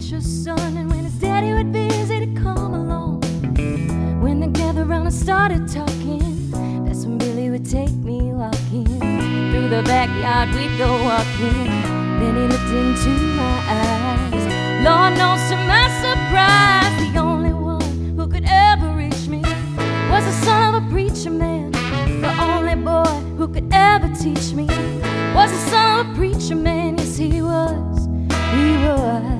preacher's son, and when his daddy would visit, he'd come along. When they gathered around and started talking, that's when Billy would take me walking. Through the backyard we'd go walking. Then he looked into my eyes. Lord knows to my surprise, the only one who could ever reach me was the son of a preacher man. The only boy who could ever teach me was the son of a preacher man. Yes, he was, he was.